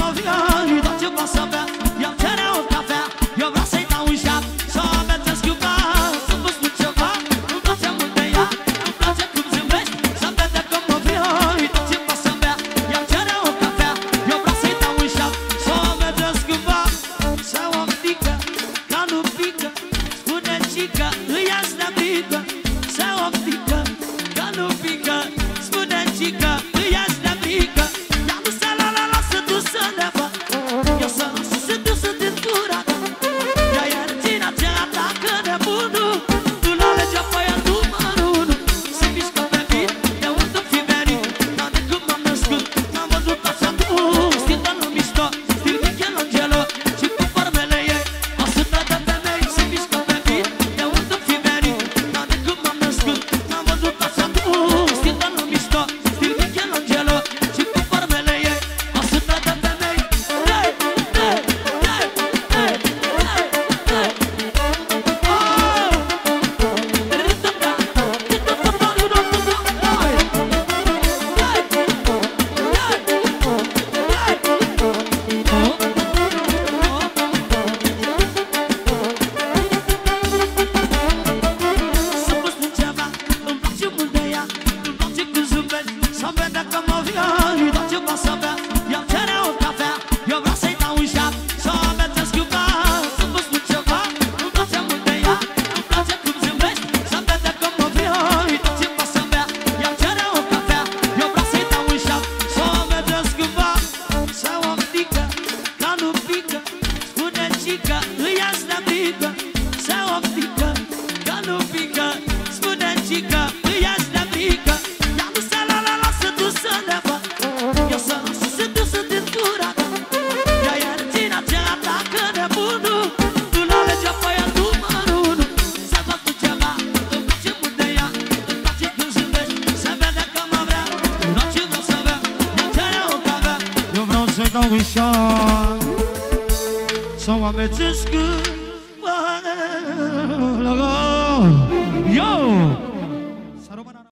mă vrea, îi dau ce poate să bea. Eu cere o cafea, eu vreau să-i dau un șap, să o amețesc iuba, să vă spun ceva. Îmi place mult de ea, îmi place cum zâmbești, să vede că mă vrea, îi dau ce poate să bea. Eu cere o cafea, eu vreau să-i dau un șap, să o amețesc iuba. Să o pică, ca nu pică, spune cică, îi azi de pică. Să o pică, ca nu pică, spune cică, îi azi de pică. Ea nu se lasă dusă de bă, eu să lasă se dusă din gura ta. Ea e regina ce atacă nebunul, tu n-alege apoi a numărul unu. Se mișcă pe mine, de unde fi venit, dar de când m-am născut, n-am văzut așa tu. Stilă nu mișto, stil Michelangelo, și cu formele ei, 100 de femei. Se mișcă pe mine, de unde fi venit, dar de când m-am născut, n-am văzut așa tu. Stilă nu mișto, stil Michelangelo, și cu formele ei, 100 de femei. Să vă spun ceva, îmi place mult de ea, îmi place când zâmbești, să vede că mă vrea, îi dau ce poate să bea. Eu cere o cafea, eu vreau să-i dau un șap, să o amețesc iuba. Să vă spun ceva, îmi place mult de ea, îmi place când zâmbești, să vede că mă vrea, îi dau ce poate să bea. Eu cere o cafea, eu vreau să-i dau un șap, să o amețesc iuba. Să o pică, ca nu pică, spune cică, îi azi de pică. Să o pică, ca nu pică, spune cică, îi azi de pică. Ea nu se lasă dusă de bă, eu să lasă se dusă din gura ta. Ea e regina ce atacă nebunul, tu n-alege apoi a numărul unu. Să vă spun ceva, îmi place mult de ea, îmi place când zâmbești, se vede că mă vrea, îmi dau ce vreau să bea. Eu cere o cafea, eu vreau să-i dau un șap, să o amețesc